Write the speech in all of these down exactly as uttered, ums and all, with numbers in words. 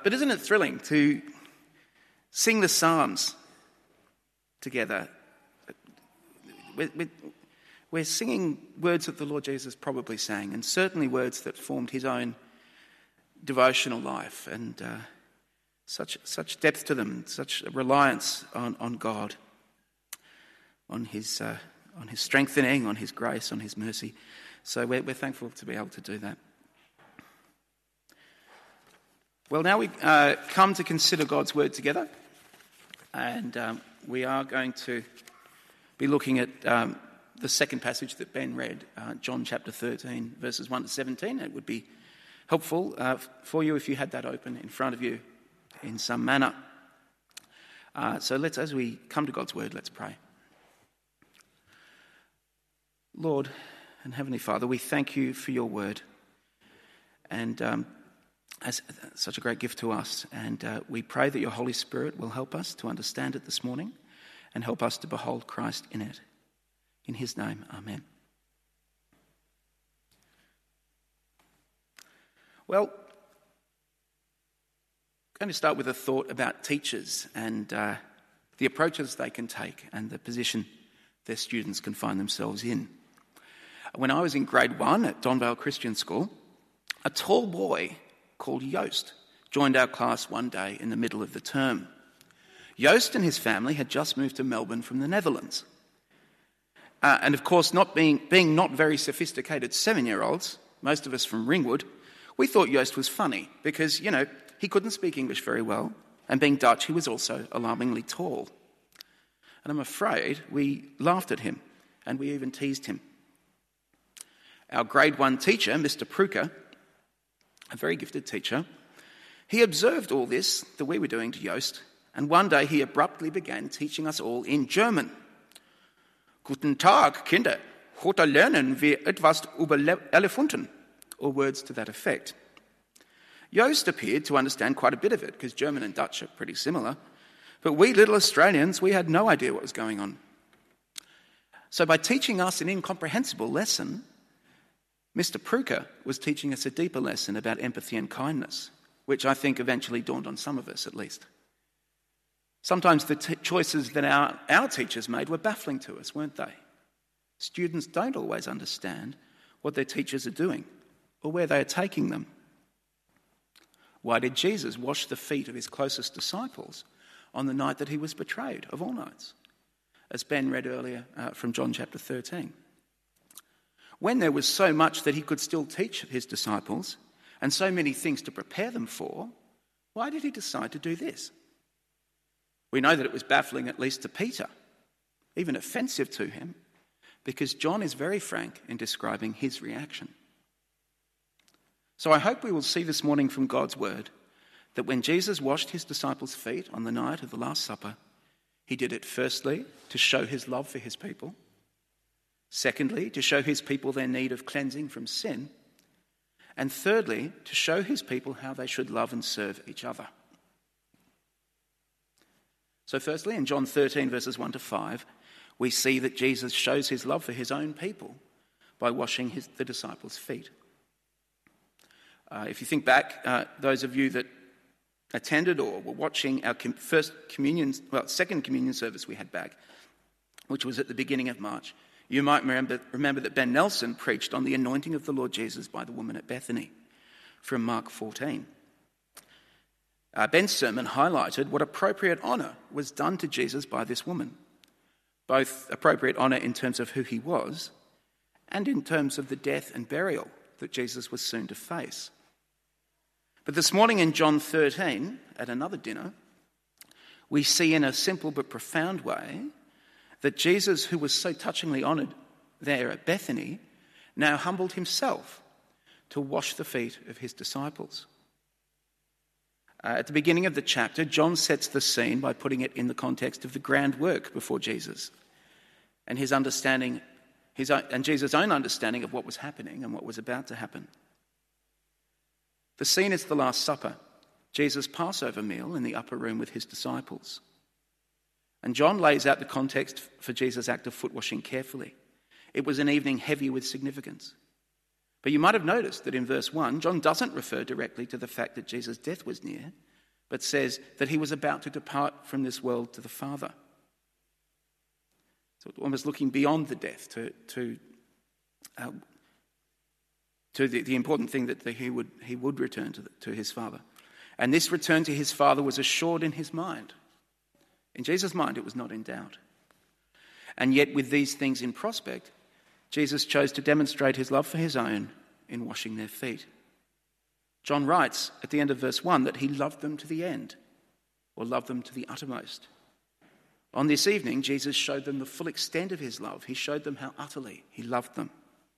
But isn't it thrilling to sing the Psalms together? We're, we're, we're singing words that the Lord Jesus probably sang, and certainly words that formed his own devotional life, and uh, such such depth to them, such reliance on, on God, on his uh, on his strengthening, on his grace, on his mercy. So we're, we're thankful to be able to do that. Well, now we uh, come to consider God's word together, and um, we are going to be looking at um, the second passage that Ben read, uh, John chapter thirteen, verses one to seventeen. It would be helpful uh, for you if you had that open in front of you in some manner. Uh, so let's, as we come to God's word, let's pray. Lord and Heavenly Father, we thank you for your word, and um, as such a great gift to us. And uh, we pray that your Holy Spirit will help us to understand it this morning and help us to behold Christ in it. In his name, amen. Well, I'm going to start with a thought about teachers and uh, the approaches they can take and the position their students can find themselves in. When I was in grade one at Donvale Christian School, a tall boy called Joost joined our class one day in the middle of the term. Joost and his family had just moved to Melbourne from the Netherlands. Uh, and of course, not being, being not very sophisticated seven-year-olds, most of us from Ringwood, we thought Joost was funny because, you know, he couldn't speak English very well, and being Dutch, he was also alarmingly tall. And I'm afraid we laughed at him, and we even teased him. Our grade one teacher, Mister Pruker, a very gifted teacher, he observed all this that we were doing to Joost, and one day he abruptly began teaching us all in German. Guten Tag, Kinder. Heute lernen wir etwas über Elefanten, or words to that effect. Joost appeared to understand quite a bit of it, because German and Dutch are pretty similar, but we little Australians, we had no idea what was going on. So by teaching us an incomprehensible lesson, Mister Pruker was teaching us a deeper lesson about empathy and kindness, which I think eventually dawned on some of us at least. Sometimes the t- choices that our, our teachers made were baffling to us, weren't they? Students don't always understand what their teachers are doing or where they are taking them. Why did Jesus wash the feet of his closest disciples on the night that he was betrayed, of all nights? As Ben read earlier uh, from John chapter thirteen. When there was so much that he could still teach his disciples and so many things to prepare them for, why did he decide to do this? We know that it was baffling at least to Peter, even offensive to him, because John is very frank in describing his reaction. So I hope we will see this morning from God's word that when Jesus washed his disciples' feet on the night of the Last Supper, he did it firstly to show his love for his people, secondly to show his people their need of cleansing from sin, and thirdly to show his people how they should love and serve each other. So firstly, in John thirteen verses one to five, we see that Jesus shows his love for his own people by washing his, the disciples' feet. Uh, if you think back, uh, those of you that attended or were watching our com- first communion, well, second communion service we had back, which was at the beginning of March, you might remember, remember that Ben Nelson preached on the anointing of the Lord Jesus by the woman at Bethany from Mark fourteen. Uh, Ben's sermon highlighted what appropriate honour was done to Jesus by this woman, both appropriate honour in terms of who he was and in terms of the death and burial that Jesus was soon to face. But this morning in John thirteen, at another dinner, we see in a simple but profound way that Jesus, who was so touchingly honoured there at Bethany, now humbled himself to wash the feet of his disciples. Uh, at the beginning of the chapter, John sets the scene by putting it in the context of the grand work before Jesus and his understanding, his own, and Jesus' own understanding of what was happening and what was about to happen. The scene is the Last Supper, Jesus' Passover meal in the upper room with his disciples. And John lays out the context for Jesus' act of foot washing carefully. It was an evening heavy with significance. But you might have noticed that in verse one, John doesn't refer directly to the fact that Jesus' death was near, but says that he was about to depart from this world to the Father. So almost looking beyond the death to to, uh, to the, the important thing that the, he would he would return to, the, to his Father. And this return to his Father was assured in his mind. In Jesus' mind, it was not in doubt. And yet, with these things in prospect, Jesus chose to demonstrate his love for his own in washing their feet. John writes at the end of verse one that he loved them to the end, or loved them to the uttermost. On this evening, Jesus showed them the full extent of his love. He showed them how utterly he loved them.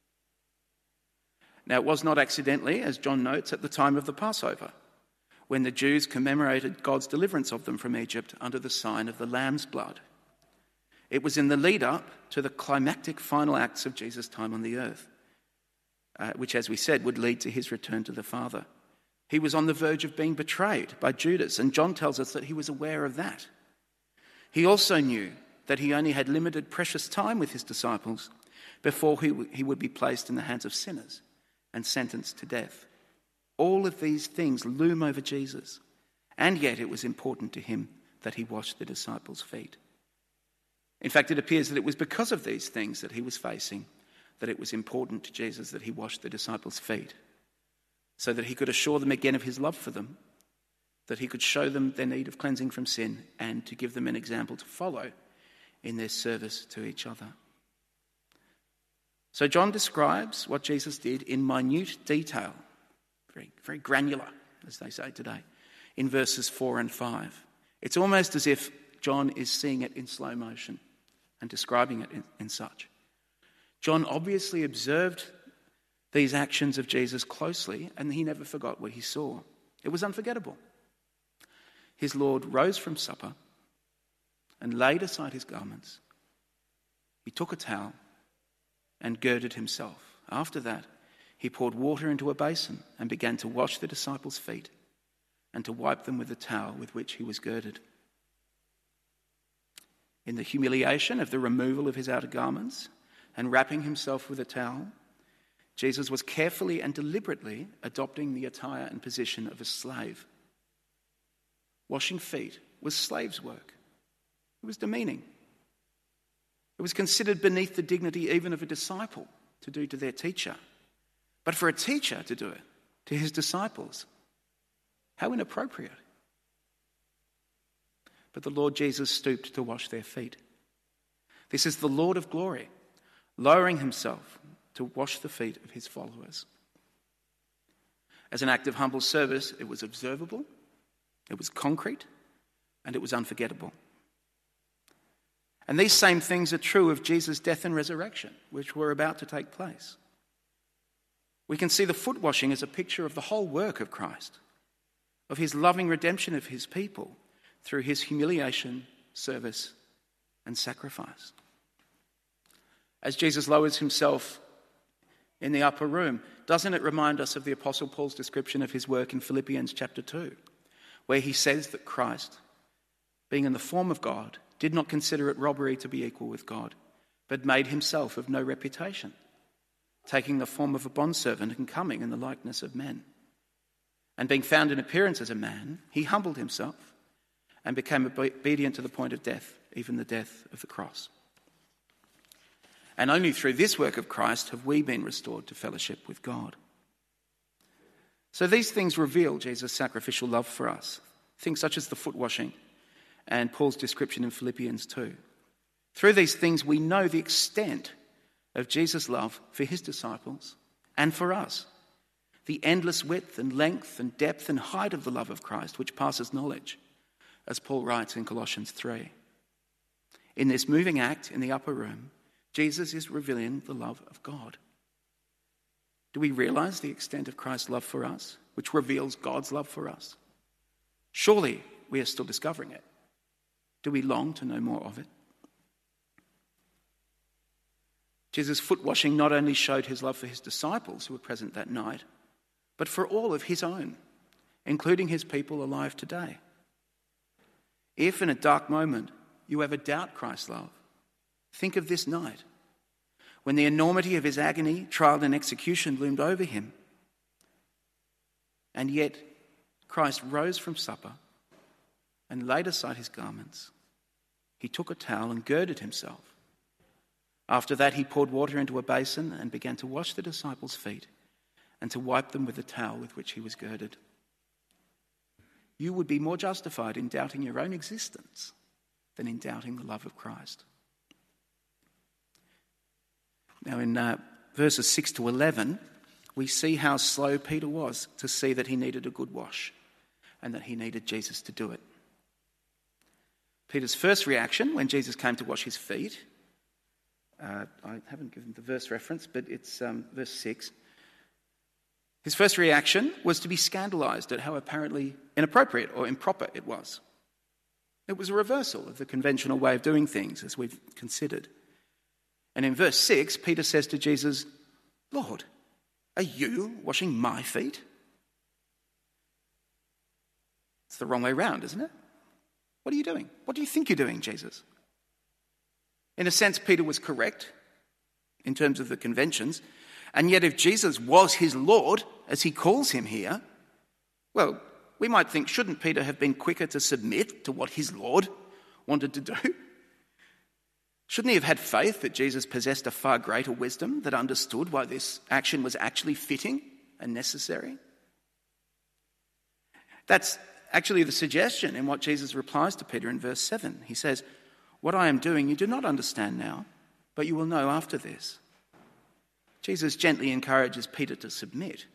Now, it was not accidentally, as John notes, at the time of the Passover, when the Jews commemorated God's deliverance of them from Egypt under the sign of the lamb's blood. It was in the lead-up to the climactic final acts of Jesus' time on the earth, uh, which, as we said, would lead to his return to the Father. He was on the verge of being betrayed by Judas, and John tells us that he was aware of that. He also knew that he only had limited precious time with his disciples before he, w- he would be placed in the hands of sinners and sentenced to death. All of these things loom over Jesus, and yet it was important to him that he washed the disciples' feet. In fact, it appears that it was because of these things that he was facing that it was important to Jesus that he washed the disciples' feet, so that he could assure them again of his love for them, that he could show them their need of cleansing from sin, and to give them an example to follow in their service to each other. So John describes what Jesus did in minute detail, very, very granular, as they say today, in verses four and five. It's almost as if John is seeing it in slow motion and describing it in, in such. John obviously observed these actions of Jesus closely, and he never forgot what he saw. It was unforgettable. His Lord rose from supper and laid aside his garments. He took a towel and girded himself. After that, he poured water into a basin and began to wash the disciples' feet and to wipe them with the towel with which he was girded. In the humiliation of the removal of his outer garments and wrapping himself with a towel, Jesus was carefully and deliberately adopting the attire and position of a slave. Washing feet was slave's work. It was demeaning. It was considered beneath the dignity even of a disciple to do to their teacher. But for a teacher to do it to his disciples, how inappropriate. But the Lord Jesus stooped to wash their feet. This is the Lord of glory, lowering himself to wash the feet of his followers. As an act of humble service, it was observable, it was concrete, and it was unforgettable. And these same things are true of Jesus' death and resurrection, which were about to take place. We can see the foot washing as a picture of the whole work of Christ, of his loving redemption of his people through his humiliation, service, and sacrifice. As Jesus lowers himself in the upper room, doesn't it remind us of the Apostle Paul's description of his work in Philippians chapter two, where he says that Christ, being in the form of God, did not consider it robbery to be equal with God, but made himself of no reputation, taking the form of a bondservant and coming in the likeness of men. And being found in appearance as a man, he humbled himself and became obedient to the point of death, even the death of the cross. And only through this work of Christ have we been restored to fellowship with God. So these things reveal Jesus' sacrificial love for us, things such as the foot washing and Paul's description in Philippians two. Through these things we know the extent of Jesus' love for his disciples and for us, the endless width and length and depth and height of the love of Christ, which passes knowledge, as Paul writes in Colossians three. In this moving act in the upper room, Jesus is revealing the love of God. Do we realize the extent of Christ's love for us, which reveals God's love for us? Surely we are still discovering it. Do we long to know more of it? Jesus' foot washing not only showed his love for his disciples who were present that night, but for all of his own, including his people alive today. If in a dark moment you ever doubt Christ's love, think of this night, when the enormity of his agony, trial and execution loomed over him. And yet Christ rose from supper and laid aside his garments. He took a towel and girded himself. After that, he poured water into a basin and began to wash the disciples' feet and to wipe them with the towel with which he was girded. You would be more justified in doubting your own existence than in doubting the love of Christ. Now in uh, verses six to eleven, we see how slow Peter was to see that he needed a good wash and that he needed Jesus to do it. Peter's first reaction when Jesus came to wash his feet, uh, I haven't given the verse reference, but it's um, verse six. His first reaction was to be scandalized at how apparently inappropriate or improper it was. It was a reversal of the conventional way of doing things, as we've considered. And in verse six, Peter says to Jesus, "Lord, are you washing my feet?" It's the wrong way round, isn't it? What are you doing? What do you think you're doing, Jesus? In a sense, Peter was correct in terms of the conventions. And yet if Jesus was his Lord, as he calls him here, well, we might think, shouldn't Peter have been quicker to submit to what his Lord wanted to do? Shouldn't he have had faith that Jesus possessed a far greater wisdom that understood why this action was actually fitting and necessary? That's actually the suggestion in what Jesus replies to Peter in verse seven. He says, "What I am doing you do not understand now, but you will know after this." Jesus gently encourages Peter to submit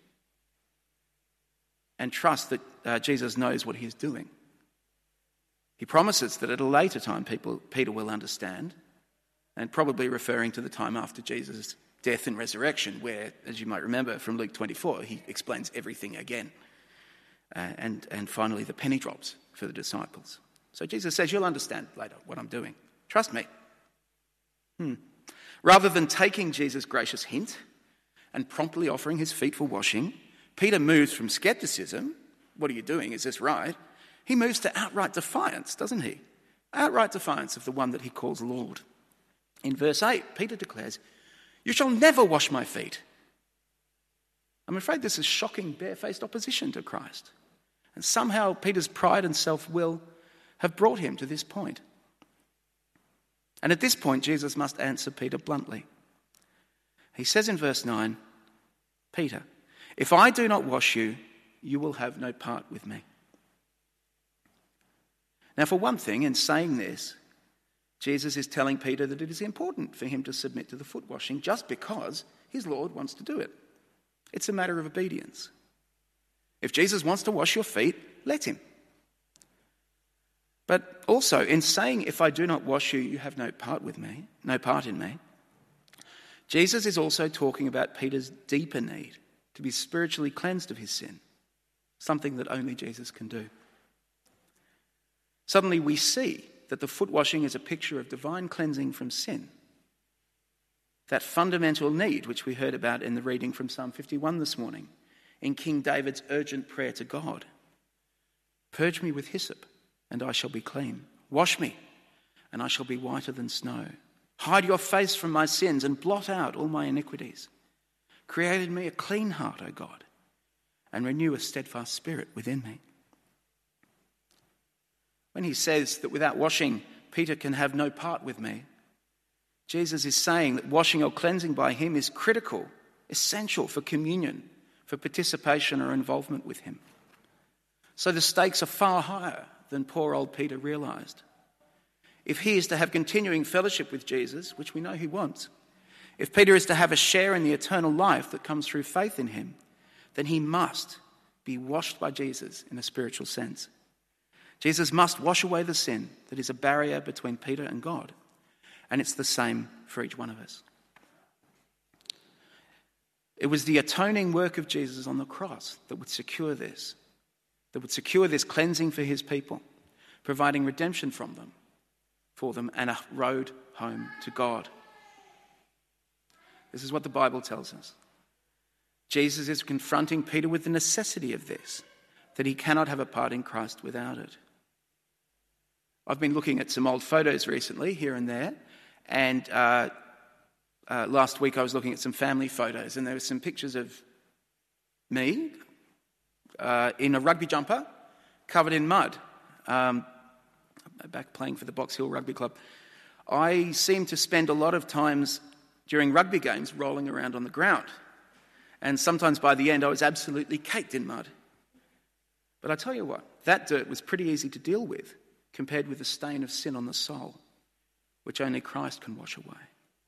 and trust that uh, Jesus knows what he is doing. He promises that at a later time people, Peter will understand, and probably referring to the time after Jesus' death and resurrection, where, as you might remember from Luke twenty-four, he explains everything again. Uh, and, and finally, the penny drops for the disciples. So Jesus says, you'll understand later what I'm doing. Trust me. Hmm. Rather than taking Jesus' gracious hint and promptly offering his feet for washing, Peter moves from skepticism, what are you doing, is this right? He moves to outright defiance, doesn't he? Outright defiance of the one that he calls Lord. In verse eight, Peter declares, "You shall never wash my feet." I'm afraid this is shocking, barefaced opposition to Christ. And somehow Peter's pride and self-will have brought him to this point. And at this point, Jesus must answer Peter bluntly. He says in verse nine, "Peter, if I do not wash you, you will have no part with me." Now, for one thing, in saying this, Jesus is telling Peter that it is important for him to submit to the foot washing just because his Lord wants to do it. It's a matter of obedience. If Jesus wants to wash your feet, let him. But also, in saying, "If I do not wash you, you have no part with me, no part in me," Jesus is also talking about Peter's deeper need to be spiritually cleansed of his sin, something that only Jesus can do. Suddenly we see that the foot washing is a picture of divine cleansing from sin. That fundamental need which we heard about in the reading from Psalm fifty-one this morning, in King David's urgent prayer to God. "Purge me with hyssop, and I shall be clean. Wash me, and I shall be whiter than snow. Hide your face from my sins and blot out all my iniquities. Create in me a clean heart, O God, and renew a steadfast spirit within me." When he says that without washing, Peter can have no part with me, Jesus is saying that washing or cleansing by him is critical, essential for communion, for participation or involvement with him. So the stakes are far higher than poor old Peter realised. If he is to have continuing fellowship with Jesus, which we know he wants, if Peter is to have a share in the eternal life that comes through faith in him, then he must be washed by Jesus in a spiritual sense. Jesus must wash away the sin that is a barrier between Peter and God. And it's the same for each one of us. It was the atoning work of Jesus on the cross that would secure this, that would secure this cleansing for his people, providing redemption from them, for them, and a road home to God. This is what the Bible tells us. Jesus is confronting Peter with the necessity of this, that he cannot have a part in Christ without it. I've been looking at some old photos recently, here and there, and uh, uh, last week I was looking at some family photos, and there were some pictures of me uh, in a rugby jumper covered in mud. Um, back playing for the Box Hill Rugby Club, I seem to spend a lot of times during rugby games rolling around on the ground. And sometimes by the end I was absolutely caked in mud. But I tell you what, that dirt was pretty easy to deal with compared with the stain of sin on the soul, which only Christ can wash away.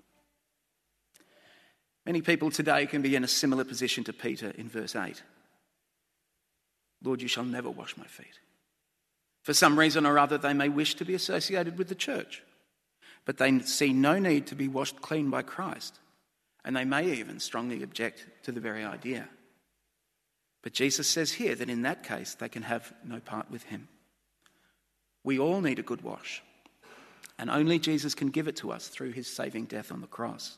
Many people today can be in a similar position to Peter in verse eight. Lord, you shall never wash my feet. For some reason or other, they may wish to be associated with the church, but they see no need to be washed clean by Christ, and they may even strongly object to the very idea. But Jesus says here that in that case, they can have no part with him. We all need a good wash, and only Jesus can give it to us through his saving death on the cross.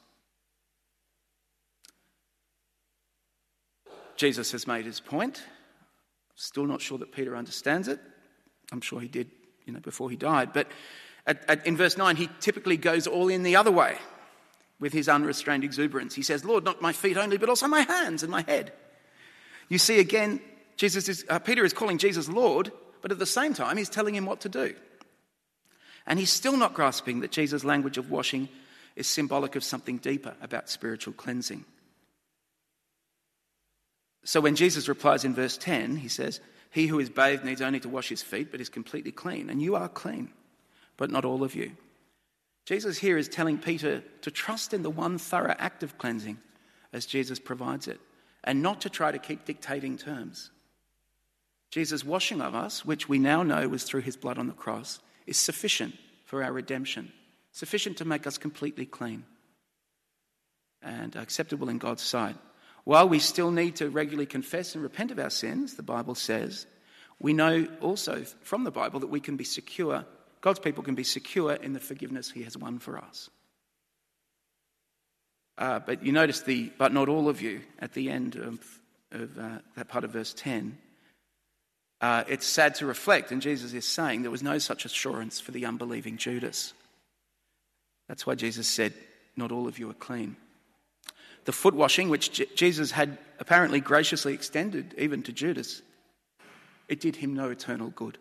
Jesus has made his point. Still not sure that Peter understands it. I'm sure he did, you know, before he died. But at, at, in verse nine, he typically goes all in the other way with his unrestrained exuberance. He says, Lord, not my feet only, but also my hands and my head. You see, again, Jesus is, uh, Peter is calling Jesus Lord, but at the same time, he's telling him what to do. And he's still not grasping that Jesus' language of washing is symbolic of something deeper about spiritual cleansing. So when Jesus replies in verse ten, he says, he who is bathed needs only to wash his feet, but is completely clean. And you are clean, but not all of you. Jesus here is telling Peter to trust in the one thorough act of cleansing as Jesus provides it, and not to try to keep dictating terms. Jesus' washing of us, which we now know was through his blood on the cross, is sufficient for our redemption, sufficient to make us completely clean and acceptable in God's sight. While we still need to regularly confess and repent of our sins, the Bible says, we know also from the Bible that we can be secure, God's people can be secure in the forgiveness he has won for us. Uh, but you notice the, but not all of you, at the end of, of uh, that part of verse ten. Uh, it's sad to reflect, and Jesus is saying there was no such assurance for the unbelieving Judas. That's why Jesus said, not all of you are clean. The foot washing, which J- Jesus had apparently graciously extended even to Judas, it did him no eternal good.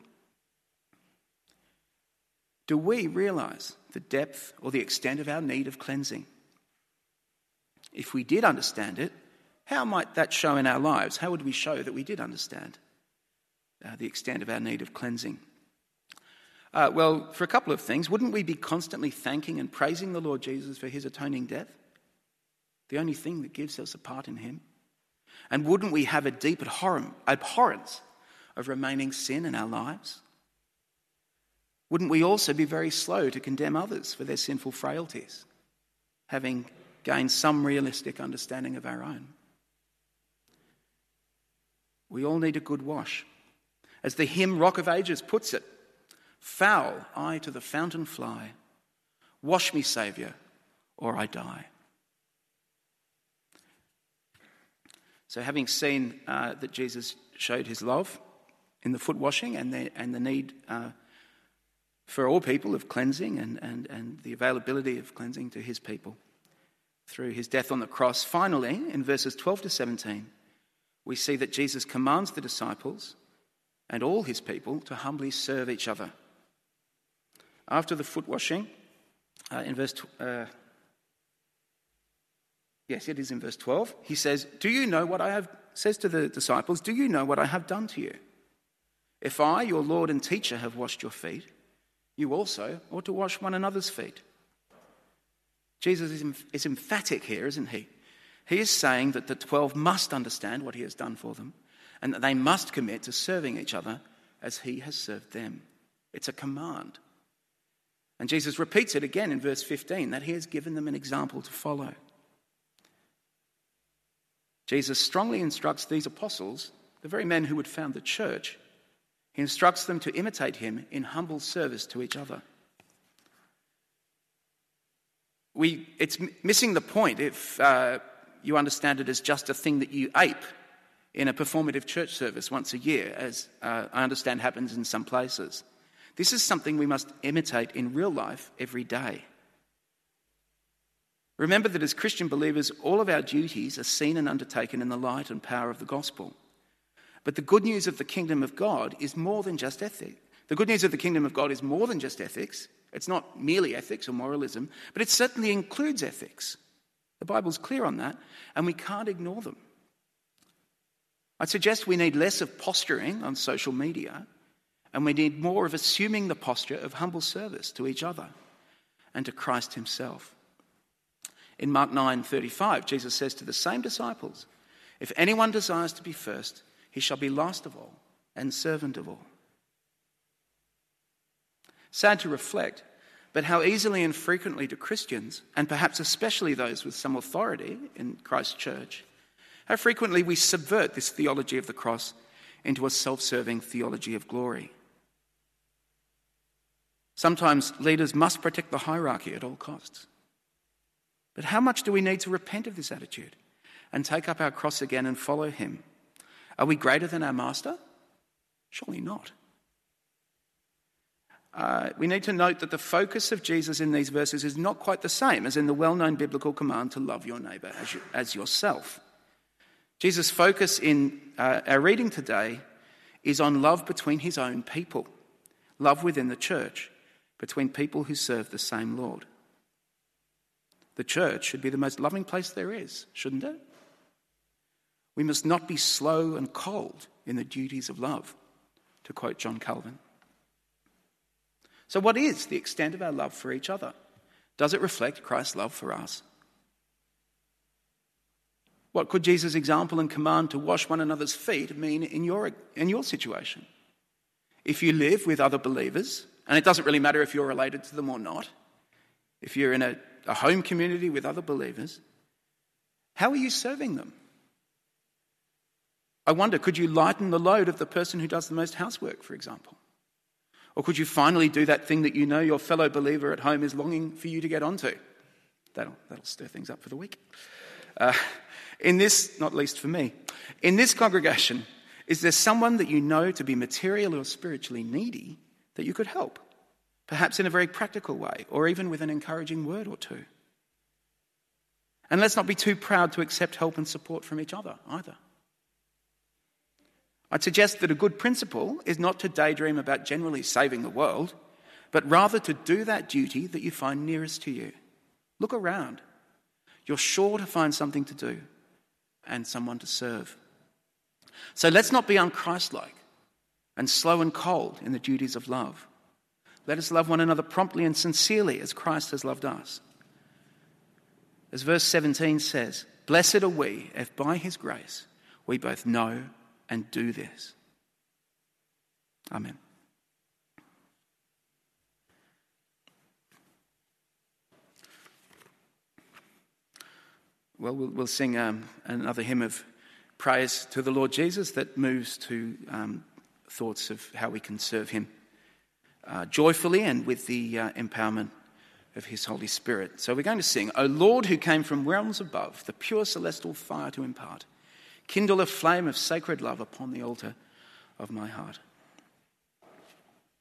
Do we realise the depth or the extent of our need of cleansing? If we did understand it, how might that show in our lives? How would we show that we did understand uh, the extent of our need of cleansing? Uh, well, for a couple of things, wouldn't we be constantly thanking and praising the Lord Jesus for his atoning death? The only thing that gives us a part in him. And wouldn't we have a deep abhorrence of remaining sin in our lives? Wouldn't we also be very slow to condemn others for their sinful frailties, having gained some realistic understanding of our own? We all need a good wash. As the hymn Rock of Ages puts it, foul I to the fountain fly, wash me, Saviour, or I die. So having seen uh, that Jesus showed his love in the foot washing and the, and the need uh, for all people of cleansing and, and, and the availability of cleansing to his people through his death on the cross, finally, in verses twelve to seventeen, we see that Jesus commands the disciples and all his people to humbly serve each other. After the foot washing, uh, in verse... Uh, Yes, it is in verse twelve. He says, do you know what I have, says to the disciples, do you know what I have done to you? If I, your Lord and teacher, have washed your feet, you also ought to wash one another's feet. Jesus is, is emphatic here, isn't he? He is saying that the twelve must understand what he has done for them and that they must commit to serving each other as he has served them. It's a command. And Jesus repeats it again in verse fifteen, that he has given them an example to follow. Jesus strongly instructs these apostles, the very men who would found the church, he instructs them to imitate him in humble service to each other. We, it's missing the point if uh, you understand it as just a thing that you ape in a performative church service once a year, as uh, I understand happens in some places. This is something we must imitate in real life every day. Remember that as Christian believers, all of our duties are seen and undertaken in the light and power of the gospel. But the good news of the kingdom of God is more than just ethic. The good news of the kingdom of God is more than just ethics. It's not merely ethics or moralism, but it certainly includes ethics. The Bible's clear on that, and we can't ignore them. I'd suggest we need less of posturing on social media, and we need more of assuming the posture of humble service to each other and to Christ himself. In Mark nine thirty-five, Jesus says to the same disciples, "If anyone desires to be first, he shall be last of all and servant of all." Sad to reflect, but how easily and frequently do Christians, and perhaps especially those with some authority in Christ's church, how frequently we subvert this theology of the cross into a self-serving theology of glory. Sometimes leaders must protect the hierarchy at all costs. But how much do we need to repent of this attitude and take up our cross again and follow him? Are we greater than our master? Surely not. Uh, we need to note that the focus of Jesus in these verses is not quite the same as in the well-known biblical command to love your neighbour as, you, as yourself. Jesus' focus in uh, our reading today is on love between his own people, love within the church, between people who serve the same Lord. The church should be the most loving place there is, shouldn't it? We must not be slow and cold in the duties of love, to quote John Calvin. So what is the extent of our love for each other? Does it reflect Christ's love for us? What could Jesus' example and command to wash one another's feet mean in your, in your situation? If you live with other believers, and it doesn't really matter if you're related to them or not, if you're in a, a home community with other believers, how are you serving them? I wonder, could you lighten the load of the person who does the most housework, for example? Or could you finally do that thing that you know your fellow believer at home is longing for you to get onto? That'll, that'll stir things up for the week. Uh, in this, not least for me, in this congregation, is there someone that you know to be materially or spiritually needy that you could help? Perhaps in a very practical way, or even with an encouraging word or two. And let's not be too proud to accept help and support from each other either. I'd suggest that a good principle is not to daydream about generally saving the world, but rather to do that duty that you find nearest to you. Look around. You're sure to find something to do and someone to serve. So let's not be unchristlike and slow and cold in the duties of love. Let us love one another promptly and sincerely as Christ has loved us. As verse seventeen says, "Blessed are we if by his grace we both know and do this." Amen. Well, we'll, we'll sing um, another hymn of praise to the Lord Jesus that moves to um, thoughts of how we can serve him uh, joyfully and with the uh, empowerment of his Holy Spirit. So we're going to sing, "O Lord, who came from realms above, the pure celestial fire to impart, kindle a flame of sacred love upon the altar of my heart."